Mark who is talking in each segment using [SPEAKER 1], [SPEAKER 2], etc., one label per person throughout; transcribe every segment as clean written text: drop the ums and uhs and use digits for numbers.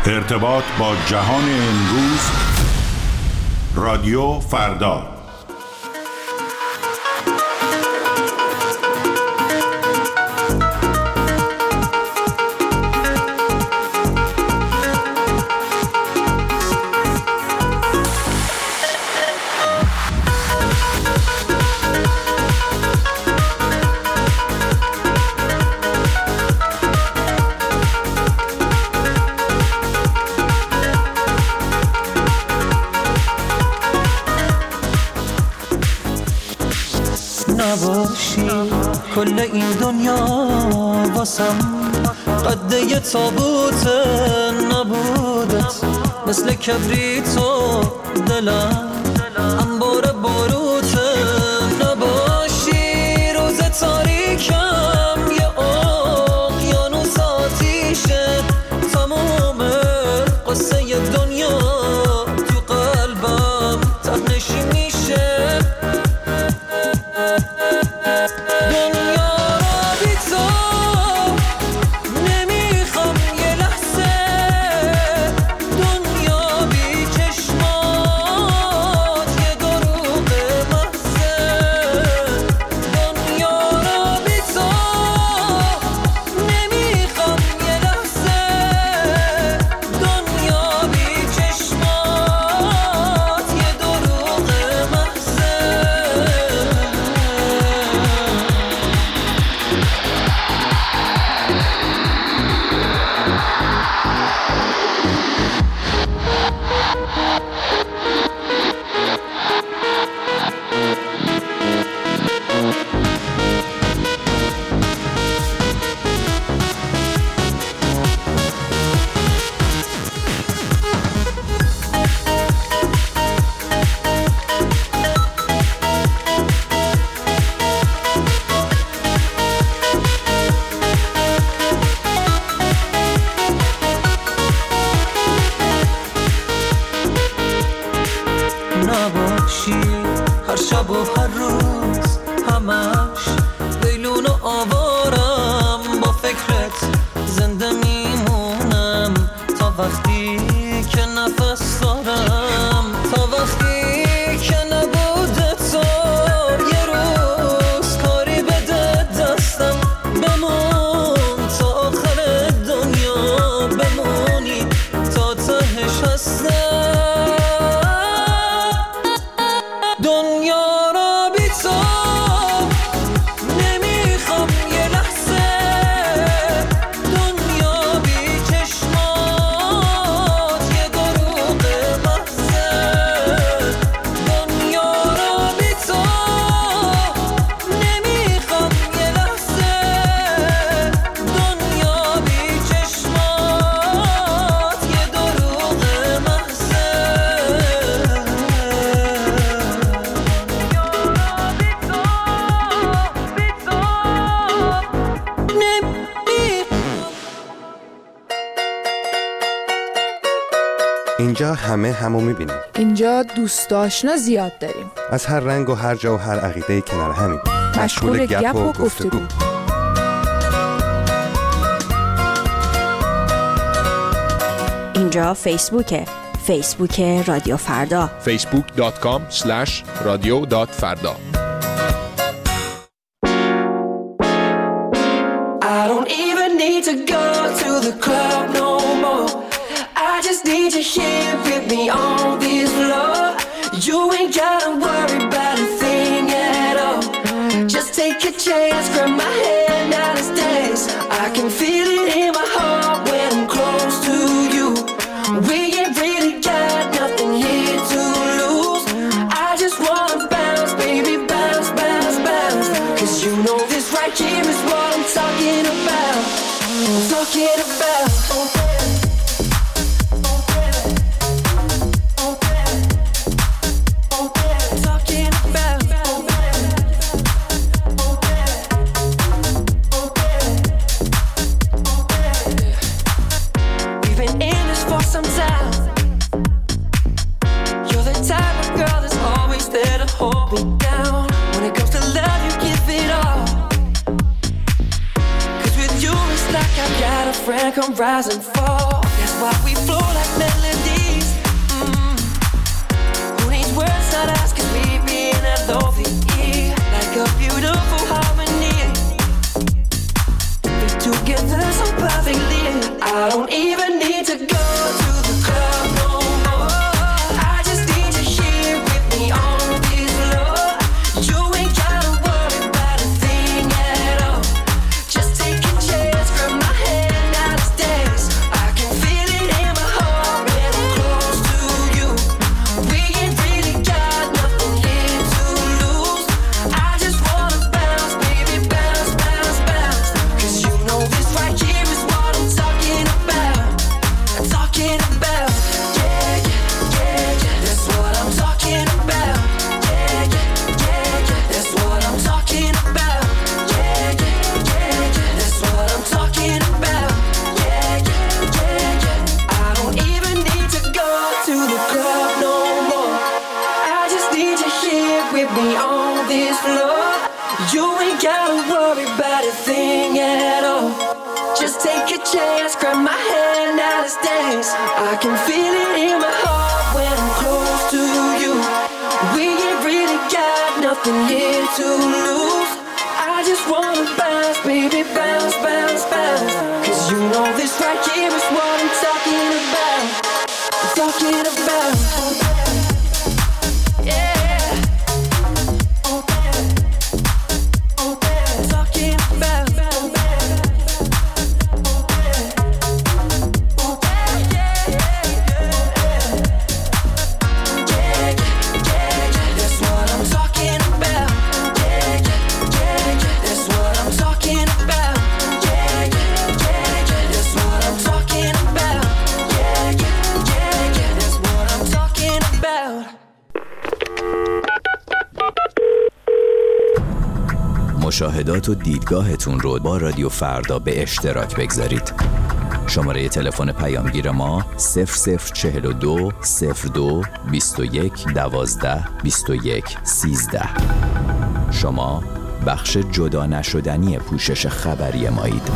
[SPEAKER 1] ارتباط با جهان امروز. رادیو فردا.
[SPEAKER 2] نباشی کل این دنیا واسم قده یه تابوت نبودت، مثل کبریتو دلم انبار باروت. نباشی روز تاریکم یه اقیانوس آتیشه، تمام قصه دنیا تو قلبم تهنشی میشه. نباشی هر شب و هر روز همش بیلون و آوارم، با فکرت زنده میمونم تا وقتی که نفس دارم، تا وقتی که نبوده تو یه روز کاری بده دستم. بمون تا آخر دنیا، بمونی تا تهش هستم. دنیا را بی تو نمیخوام یه لحظه، دنیا بی چشمات یه دروغ محضه. دنیا را بی تو نمیخوام یه لحظه، دنیا بی چشمات یه دروغ محضه.
[SPEAKER 3] اینجا همو میبینیم.
[SPEAKER 4] اینجا دوست آشنا زیاد داریم،
[SPEAKER 3] از هر رنگ و هر جا و هر عقیده کنار همین،
[SPEAKER 4] مشغول گپ و گفتگو.
[SPEAKER 5] اینجا فیسبوک رادیو فردا،
[SPEAKER 6] facebook.com/radio.farda.
[SPEAKER 2] I don't even need to go to the club no more. I just need you here with me on this floor. You ain't gotta worry about a thing at all. Just take a chance, grab my hand, now let's dance. I can feel it in my heart when I'm close to you. We ain't really got nothing here to lose. I just wanna bounce, baby, bounce, bounce, bounce. 'Cause you know this right here is what I'm talking about. I'm talking about. Come rise and fall. Yes, why we flow like melodies. Who needs words not asking me being a lovely like a beautiful harmony. We together so perfectly. I don't even need to go to the club no more. I just need you here with me on this floor. You ain't gotta worry about a thing at all. Just take a chance, grab my hand, now let's dance. I can feel it in my heart when I'm close to you. We ain't really got nothing here to lose. I just wanna bounce, baby, bounce, bounce, bounce. 'Cause you know this right here is what I'm talking about. I'm talking about. Yeah, yeah, yeah, yeah. That's what I'm talking about. Yeah, yeah, yeah, yeah. That's what I'm talking about. Yeah, yeah, yeah, yeah. That's what I'm talking about. Yeah, yeah, yeah, yeah. I don't even need to go to the club no more. I just need you here with me on this floor. You ain't gotta worry about a thing at all. Just take a chance, grab my hand, now let's dance. I can feel it in my heart when I'm close to you. We ain't really got nothing here to lose. I just wanna bounce, baby, bounce, bounce, bounce. 'Cause you know this right here is what I'm talking about. I'm talking about. Yeah. Talking about. That's what I'm talking about. Yeah, yeah, yeah, yeah. That's what I'm talking about. Yeah, yeah, yeah, yeah. That's what I'm talking about. Yeah, yeah, yeah, yeah. That's what I'm talking about.
[SPEAKER 6] مشاهدات و دیدگاهتون رو با رادیو فردا به اشتراک بگذارید. شماره تلفن پیامگیر ما 0042 02 21 12 21 13. شما بخش جدا نشدنی پوشش خبری مایید.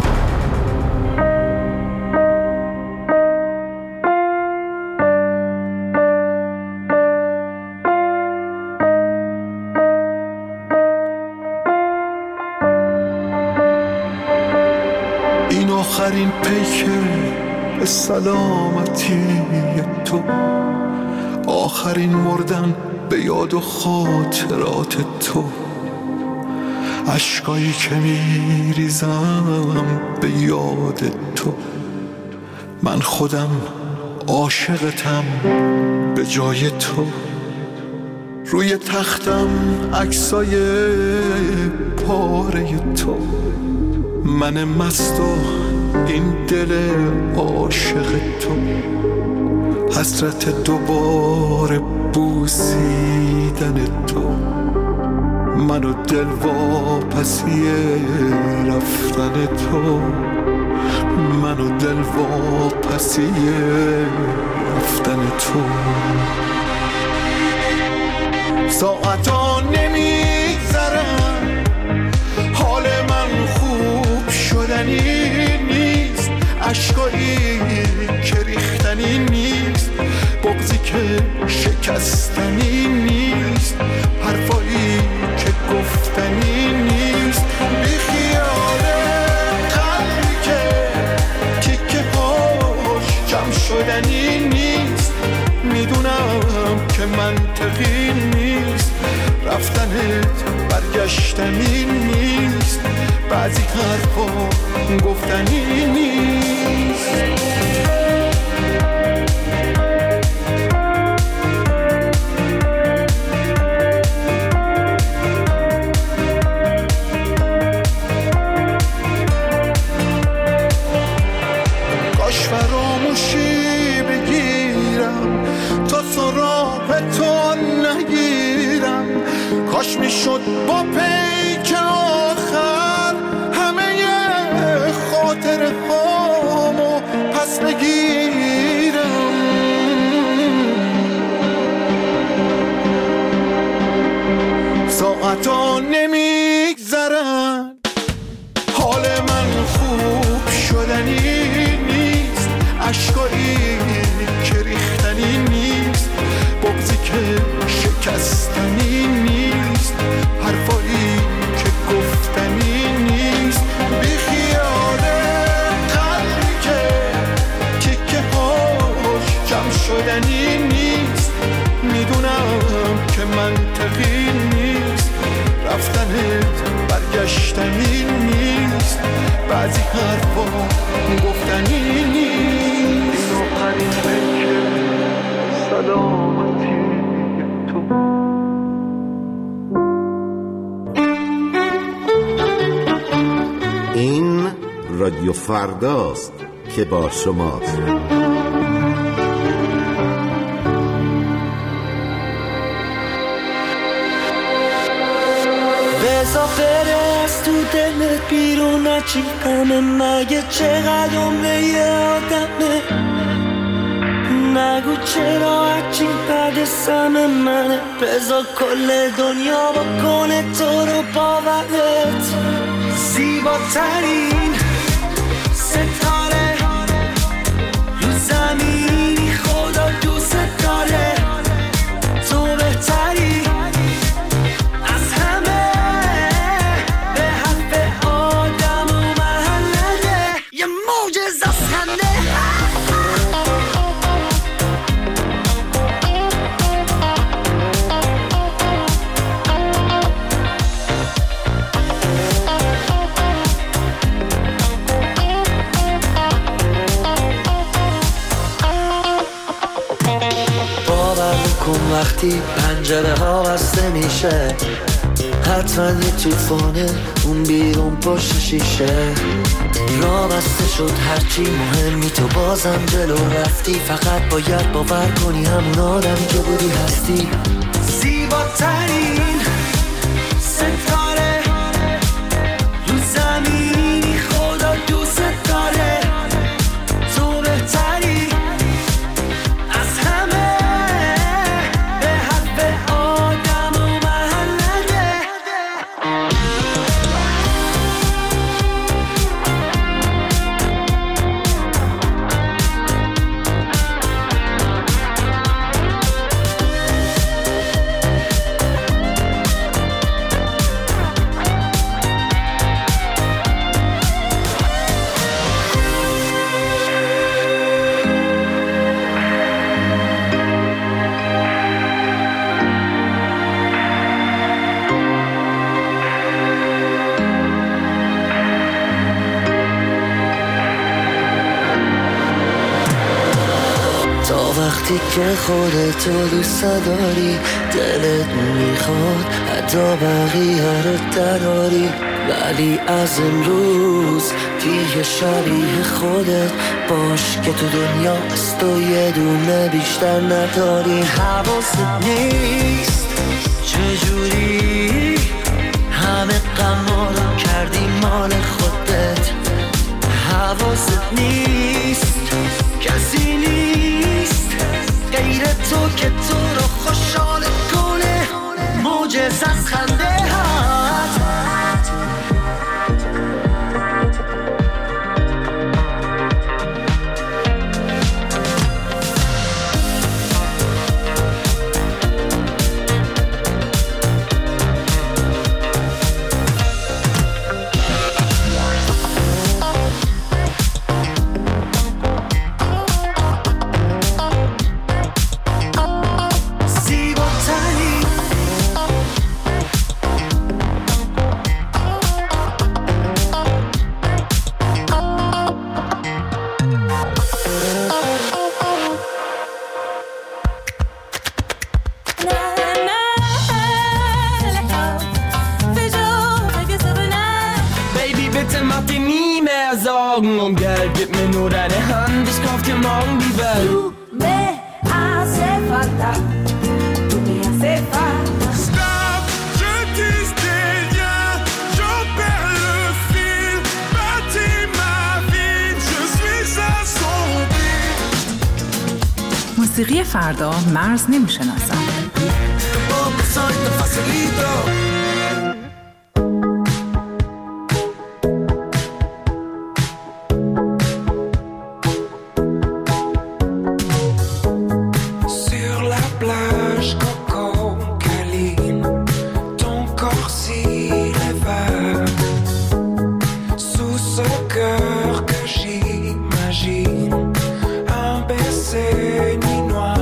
[SPEAKER 7] این آخرین پیک به سلامتی تو، آخرین مردن به یاد و خاطرات تو، اشکایی که میریزم به یاد تو. من خودم عاشقتم به جای تو. روی تختم عکسای پاره تو، من مست و این دل عاشق تو، حسرت دوباره بوسیدن تو، من و دل واپسی رفتن تو، من و دل واپسی رفتن تو. ساعتا نمیگذرن، حال من خوب شدنی نیست، اشکایی که ریختنی نیست، بغضی که شکستنی نیست، حرفایی که گفتنی نیست، بی خیال قلبی که تیکه هاش جمع شدنی نیست. میدونم که منطقی نیست، رفتنت برگشتنی نیست، بعضی حرفا گفتنی نیست. کاش فراموشی بگیرم تا سراغ تو نگیرم، کاش میشد با پیک آخر همه خاطره هامو پس بگیرم. ساعتا نمیگذرن، حال من خوب شدنی نیست، اشکایی شدنی نیست، میدونم که منطقی نیست، رفتنت برگشتنی نیست، بعضی حرفا گفتنی نیست. این آخرین فکر سلامتی تو.
[SPEAKER 8] این رادیو فرداست که با شماست.
[SPEAKER 2] بزا برس تو دلت بیرون نچی همه مگه چقدر عمره یه آدمه. نگو چرا هرچی بعد سم منه. بزا کل دنیا با کنه تو رو باورت. زیباترین ستاره رو زمینی خدا دوست داره. تو بهتری از همه به حرف آدم و محله. یه معجزه از خنده. وقتی پنجره ها بسته میشه حتما یه توفانه اون بیرون پشت شیشه. راه بسته شد هرچی مهمی تو بازم جلو رفتی. فقط باید باور کنی همون آدمی که بودی هستی. زیباترین ستاره رو زمینی خدا دوست داره. تو بهتری از همه به حرف آدم و محله. وقتی که خودتو دوست داری دلت میخواد حتی بقیه رو دراری. ولی از امروز دیگه شبیه خودت باش که تو دنیا از تو یه دونه بیشتر نداری. حواست نیست چجوری همه غما رو کردی مال خودت. حواست نیست کسی نیست غیر تو که تو رو خوشحال کنه. معجزه از خنده هات. Und Geld, gib mir nur deine Hand, ich kauf dir morgen die Welt.
[SPEAKER 9] Tu me hace falta, tu me hace falta.
[SPEAKER 7] Stop, je tisse des liens, j'en perds le fil. Bâtis ma vie, je suis assombri.
[SPEAKER 10] موسیقی فردا مرز نمیشناسد.
[SPEAKER 7] Un baiser nuit noir.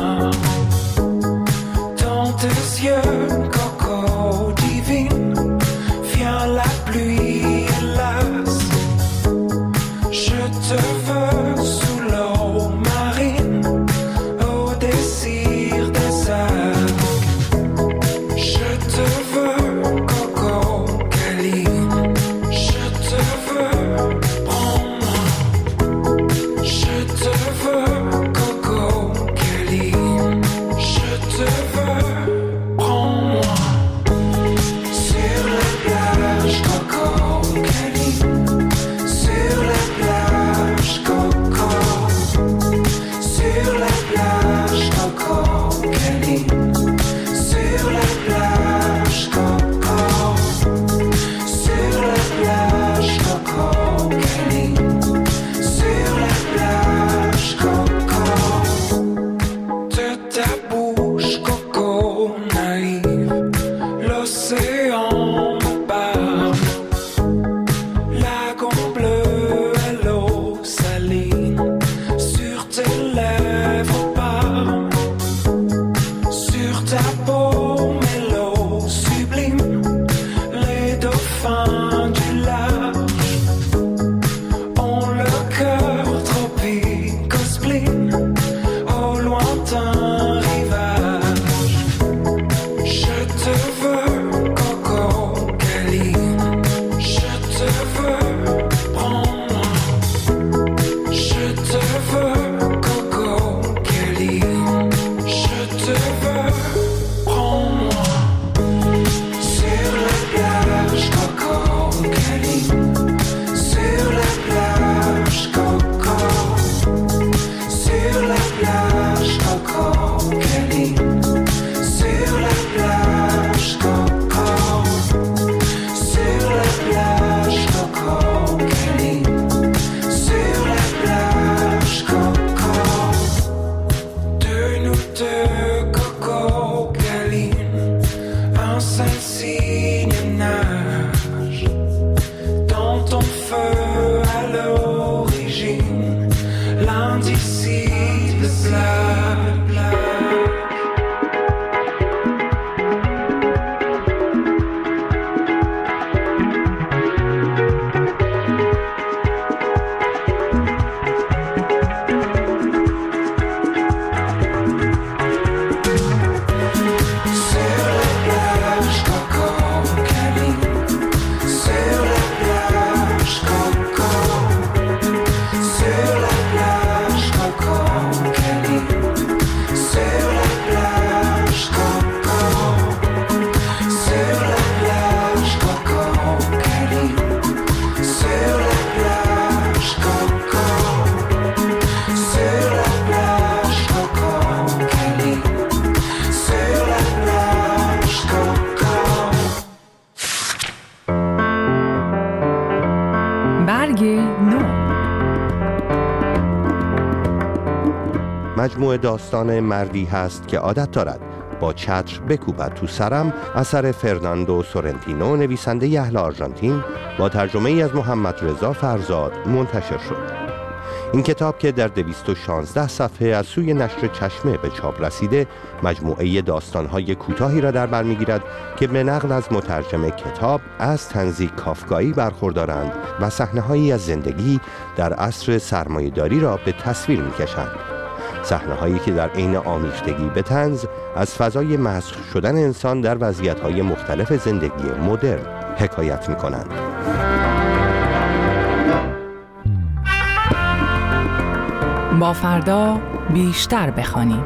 [SPEAKER 3] مجموعه داستان مردی هست که عادت دارد با چتر بکوبد تو سرم اثر فرناندو سورنتینو نویسنده اهل آرژانتین با ترجمه ای از محمد رضا فرزاد منتشر شد. این کتاب که در 216 صفحه از سوی نشر چشمه به چاپ رسیده مجموعه داستان‌های کوتاهی را در بر می‌گیرد که به نقل از مترجم کتاب از طنزی کافکایی برخوردارند و صحنه‌هایی از زندگی در عصر سرمایه‌داری را به تصویر می‌کشند. صحنه‌هایی که در عین آمیختگی به طنز از فضای مسخ شدن انسان در وضعیت‌های مختلف زندگی مدرن حکایت می‌کنند.
[SPEAKER 10] با فردا بیشتر بخوانیم.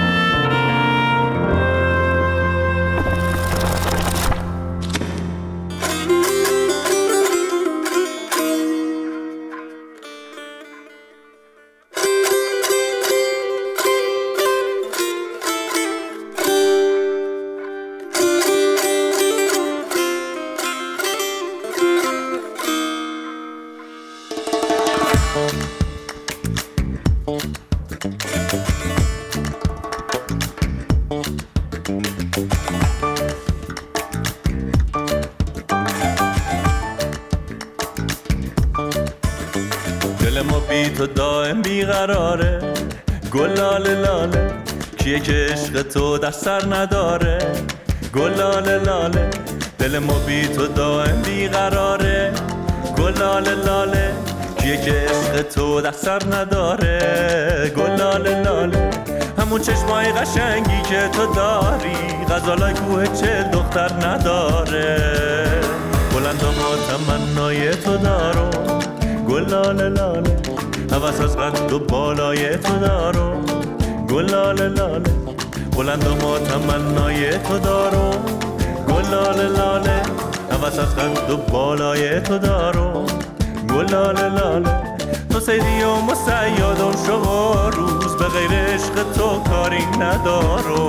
[SPEAKER 11] دل ما بی تو دائم بیقراره، گلاله لاله کیه که عشق تو در سر نداره، گلاله لاله دل ما بی تو دائم بیقراره، گلاله لاله کیه که عشق تو در سر نداره، گلاله لاله همون چشمای قشنگی که تو داری غزالای کوه چل دختر نداره، بلند ما تمنای تو دارو، گلاله لاله هوس از قد و بالای تو دارو، گلاله لاله بلند ما تمنای تو دارو، گلاله لاله هوس از قد و بالای تو دارو، گلاله لاله تو سیدی و مسیادم شما روز به غیر عشق تو کاری ندارو،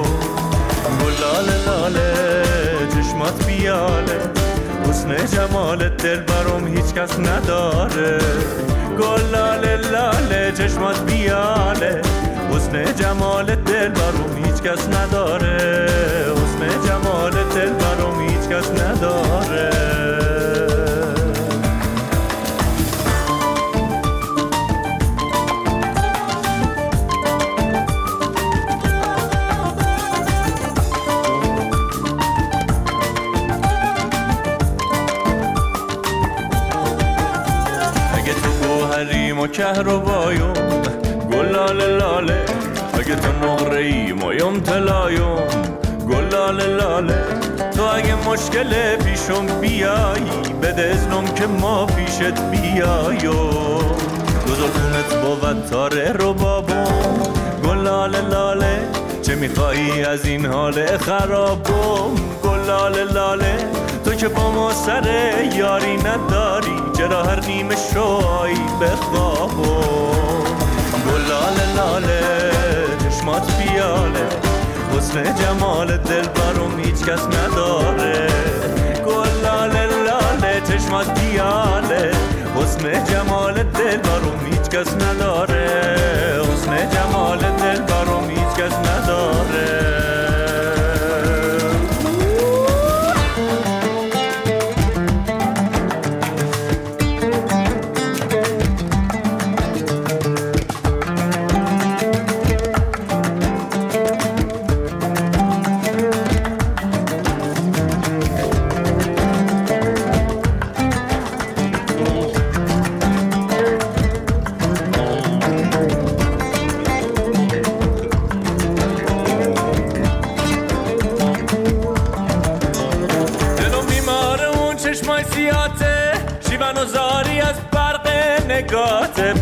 [SPEAKER 11] گلاله لاله چشمات بیاله حسن جمالت دل برام هیچ کس نداره، گلاله لاله چشمات بیاله حسن جمالت دل برام هیچ کس نداره، حسن جمالت دل برام هیچ کس نداره. و کهربایم گلاله لاله اگه تو نقره‌ای مایم طلایم، گلاله لاله تو اگه مشکل پیشم بیایی بده اذنم که ما پیشت بیایم، گذارتونت بود تاره رو بابم، گلاله لاله چه میخوایی از این حال خرابم، گلاله لاله تو که با ما سر یاری نداری چرا هر نیمه شوایی بخوابم، گلاله لاله چشمات بیاله حسن جمال دل برام هیچ کس نداره، گلاله لاله چشمات بیاله حسن جمال دل برام هیچ کس نداره، حسن جمال دل برام هیچ کس نداره.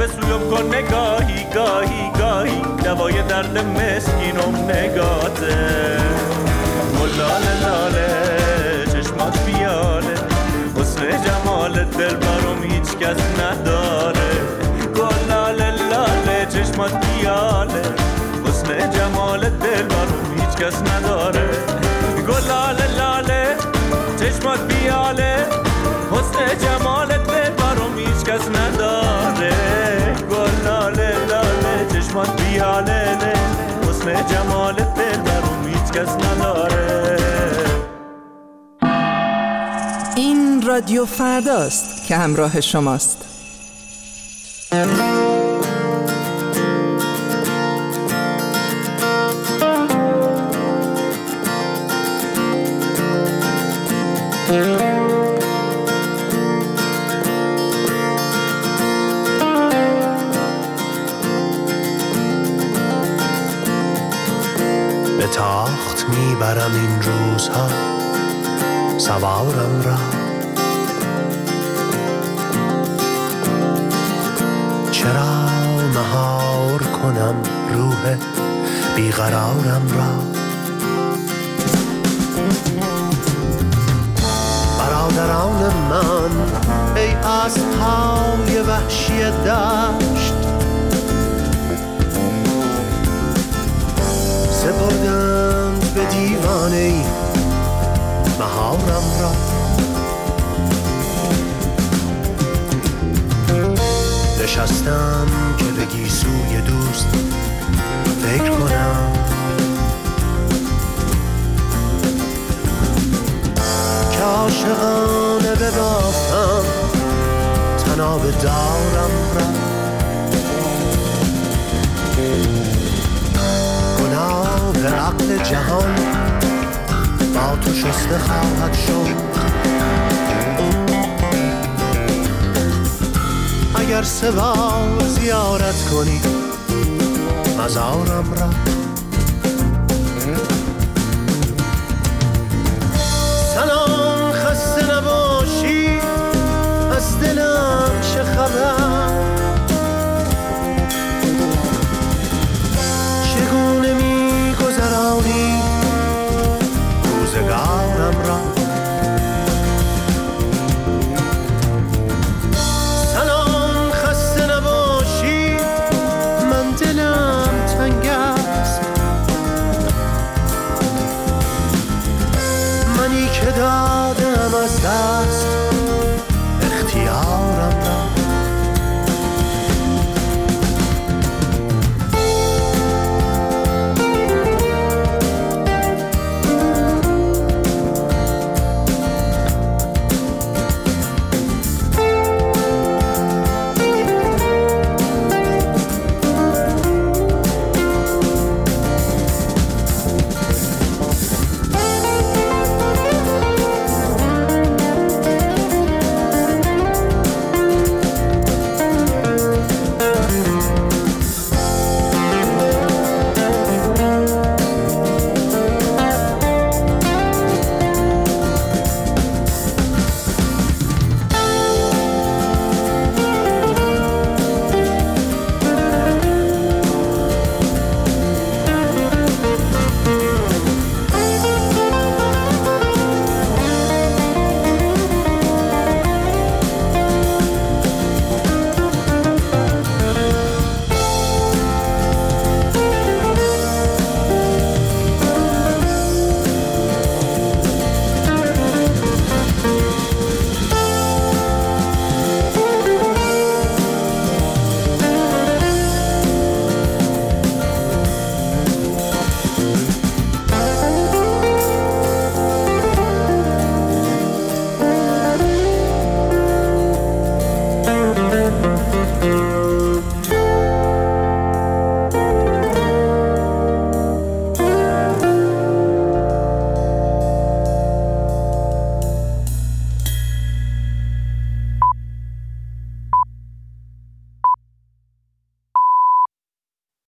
[SPEAKER 11] به سویم کن نگاهی گاهی گاهی دوای درد مسکینم نگاته لاله لاله چشمات بیاله حسن جمالت دل برام هیچ کس نداره گل لاله لاله چشمات بیاله حسن جمالت دل برام هیچ کس نداره گل لاله لاله چشمات بیاله حسن جمالت دل برام هیچ کس نداره گل لاله لاله چشمات بیاله حسن جمالت دل برام هیچ کس نداره.
[SPEAKER 10] این رادیو فرداست که همراه شماست.
[SPEAKER 12] به تاخت میبرم این روزها سوارم را، چرا مهار کنم روح بیقرارم را. برادران من ای اسب‌های وحشی دشت، سپردند به دیوانه‌ای مهارم را. نشستم که به گیسوی دوست فکر کنم، که عاشقانه ببافم تناب دارم را. گناه عقل جهان با تو شسته خواهد شد، اگر سه بار زیارت کنی مزارم را. سلام خسته نباشی، از دلم چه خبر؟ چگونه می گذرانی روزگارم را؟ سلام خسته نباشی، من دلم تنگ است، منی که دادم از دست